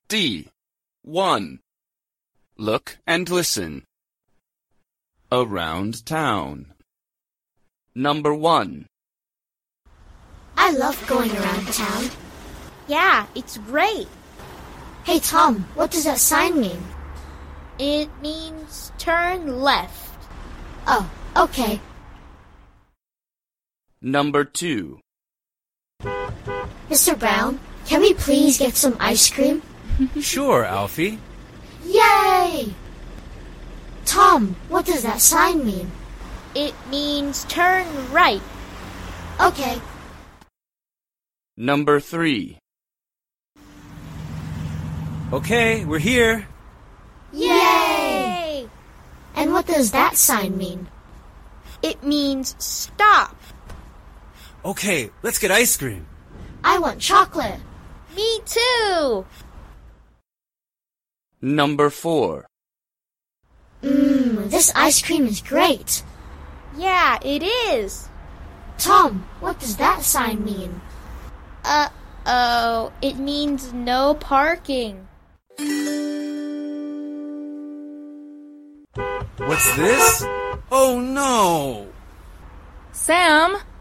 D. 1. Look and listen. Around town. Number 1. I love going around town. Yeah, it's great. Hey, Tom, what does that sign mean? It means turn left. Oh, okay. Number 2. Mr. Brown, can we please get some ice cream? Sure, Alfie. Yay! Tom, what does that sign mean? It means turn right. Okay. Number 3. Okay, we're here. Yay! And what does that sign mean? It means stop. Okay, let's get ice cream. I want chocolate. Me too. Number 4. This ice cream is great. Yeah, it is. Tom, what does that sign mean? Uh-oh, it means no parking. What's this? Oh no! Sam,